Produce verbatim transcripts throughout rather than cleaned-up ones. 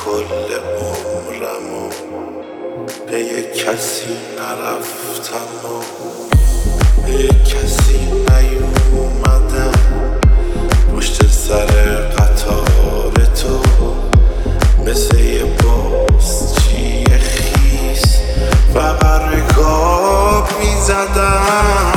کل عمرمو به یک کسی نرفتم و به یک کسی نیومدم پشت سر قطار تو مثل یه بازچی خیس فقط رکاب میزدم.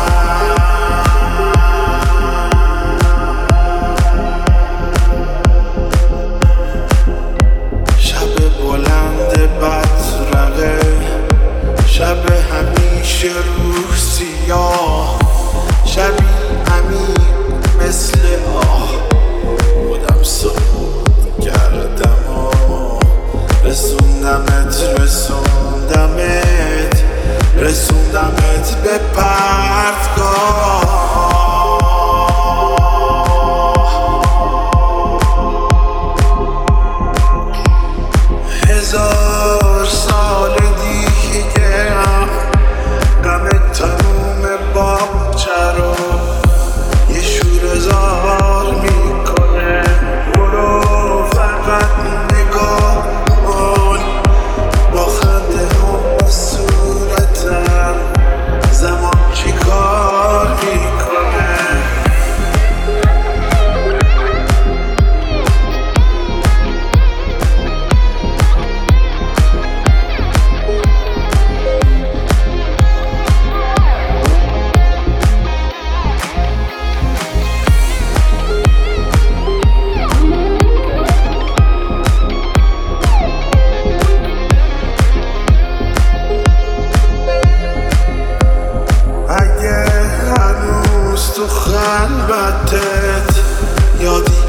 شب همیشه روح سیاه، شبی عمیق مثل آه بودم صبح کردم و رسوندمت رسوندمت رسوندمت به پرتگاه. هزار سال دیگه غم تموم باغچه رو یه شور زار میکنه. برو فقط نگاه کن با خنده هم صورتم زمان چی کار میکنه. تو خلوتت یادی